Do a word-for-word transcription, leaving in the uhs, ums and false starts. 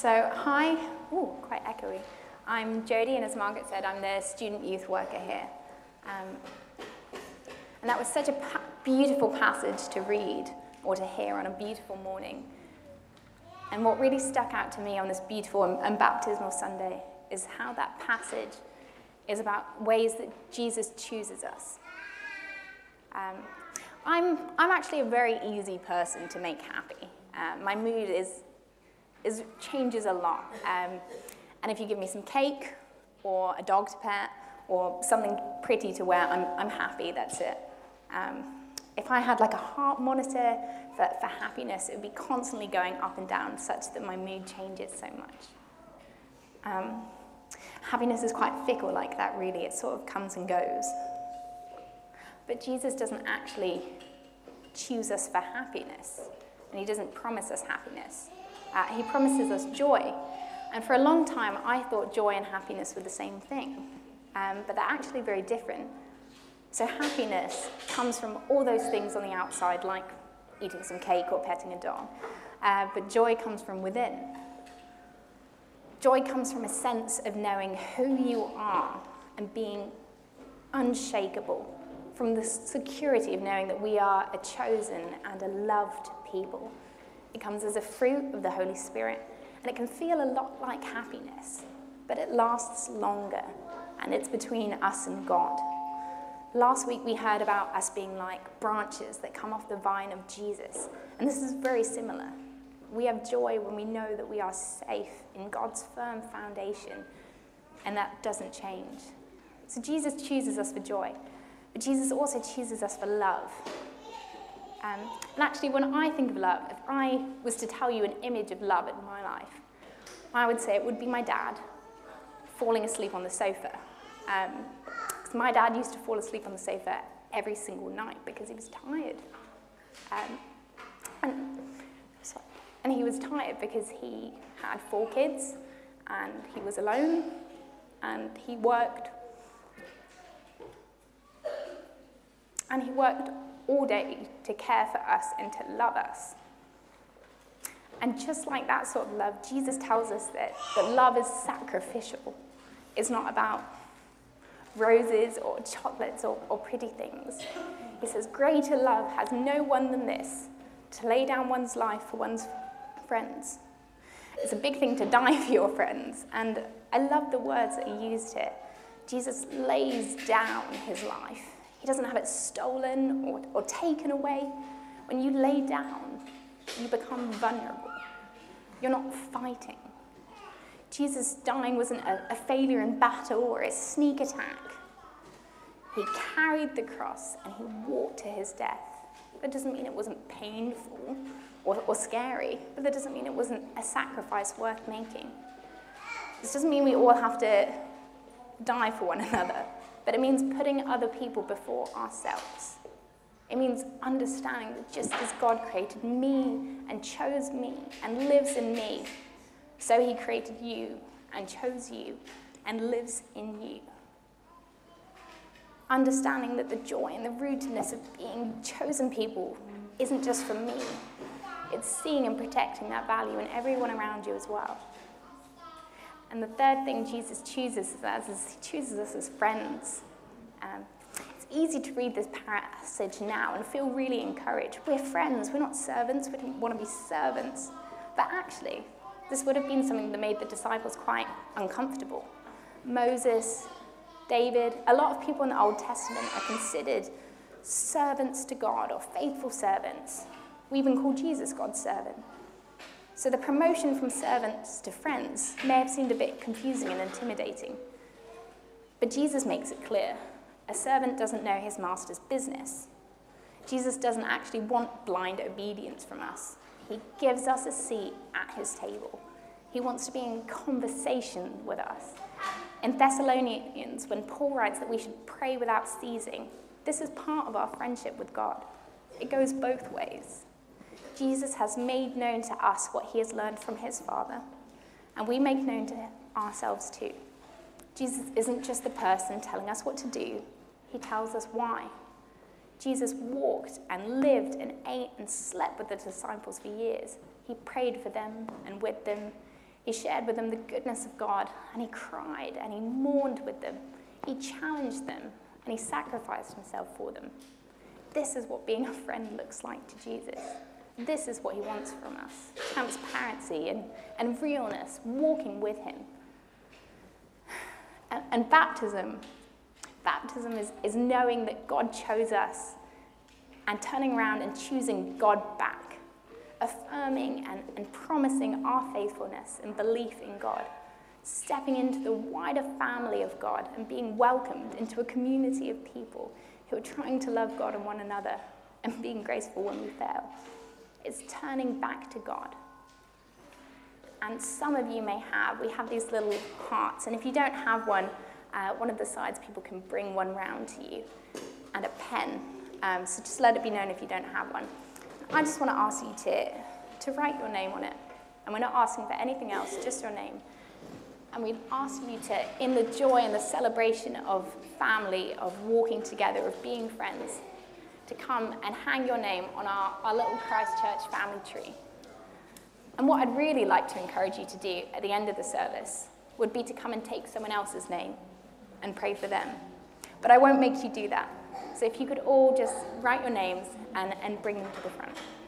So, hi, ooh, quite echoey. I'm Jodie, and as Margaret said, I'm the student youth worker here. Um, and that was such a pa- beautiful passage to read or to hear on a beautiful morning. And what really stuck out to me on this beautiful and, and baptismal Sunday is how that passage is about ways that Jesus chooses us. Um, I'm, I'm actually a very easy person to make happy. Um, my mood is, is changes a lot. Um, and if you give me some cake or a dog to pet or something pretty to wear, I'm, I'm happy, that's it. Um, if I had like a heart monitor for, for happiness, it would be constantly going up and down such that my mood changes so much. Um, happiness is quite fickle like that, really. It sort of comes and goes. But Jesus doesn't actually choose us for happiness, and he doesn't promise us happiness. Uh, he promises us joy. And for a long time, I thought joy and happiness were the same thing, um, but they're actually very different. So happiness comes from all those things on the outside, like eating some cake or petting a dog, uh, but joy comes from within. Joy comes from a sense of knowing who you are and being unshakable, from the security of knowing that we are a chosen and a loved people. It comes as a fruit of the Holy Spirit, and it can feel a lot like happiness, but it lasts longer, and it's between us and God. Last week we heard about us being like branches that come off the vine of Jesus, and this is very similar. We have joy when we know that we are safe in God's firm foundation, and that doesn't change. So Jesus chooses us for joy, but Jesus also chooses us for love. Um, and actually, when I think of love, if I was to tell you an image of love in my life, I would say it would be my dad falling asleep on the sofa. Um, because my dad used to fall asleep on the sofa every single night because he was tired. Um, and, sorry, and he was tired because he had four kids, and he was alone, and he worked And he worked all day to care for us and to love us. And just like that sort of love, Jesus tells us that, that love is sacrificial. It's not about roses or chocolates or, or pretty things. He says, greater love has no one than this, to lay down one's life for one's friends. It's a big thing to die for your friends. And I love the words that he used here. Jesus lays down his life. He doesn't have it stolen or, or taken away. When you lay down, you become vulnerable. You're not fighting. Jesus dying wasn't a, a failure in battle or a sneak attack. He carried the cross and he walked to his death. That doesn't mean it wasn't painful or, or scary, but that doesn't mean it wasn't a sacrifice worth making. This doesn't mean we all have to die for one another. But it means putting other people before ourselves. It means understanding that just as God created me and chose me and lives in me, so he created you and chose you and lives in you. Understanding that the joy and the rootedness of being chosen people isn't just for me. It's seeing and protecting that value in everyone around you as well. And the third thing Jesus chooses us is he chooses us as friends. Um, it's easy to read this passage now and feel really encouraged. We're friends, we're not servants, we don't want to be servants. But actually, this would have been something that made the disciples quite uncomfortable. Moses, David, a lot of people in the Old Testament are considered servants to God or faithful servants. We even call Jesus God's servant. So the promotion from servants to friends may have seemed a bit confusing and intimidating. But Jesus makes it clear. A servant doesn't know his master's business. Jesus doesn't actually want blind obedience from us. He gives us a seat at his table. He wants to be in conversation with us. In Thessalonians, when Paul writes that we should pray without ceasing, this is part of our friendship with God. It goes both ways. Jesus has made known to us what he has learned from his Father, and we make known to ourselves too. Jesus isn't just the person telling us what to do, he tells us why. Jesus walked and lived and ate and slept with the disciples for years. He prayed for them and with them. He shared with them the goodness of God, and he cried and he mourned with them. He challenged them and he sacrificed himself for them. This is what being a friend looks like to Jesus. This is what he wants from us. Transparency and, and realness, walking with him. And, and baptism, baptism is, is knowing that God chose us and turning around and choosing God back, affirming and, and promising our faithfulness and belief in God, stepping into the wider family of God and being welcomed into a community of people who are trying to love God and one another and being graceful when we fail. It's turning back to God. And some of you may have, we have these little hearts, and if you don't have one, uh, one of the sides people can bring one round to you, and a pen. Um, so just let it be known if you don't have one. I just want to ask you to, to write your name on it. And we're not asking for anything else, just your name. And we ask you to, in the joy and the celebration of family, of walking together, of being friends, to come and hang your name on our, our little Christ Church family tree. And what I'd really like to encourage you to do at the end of the service would be to come and take someone else's name and pray for them. But I won't make you do that. So if you could all just write your names and, and bring them to the front.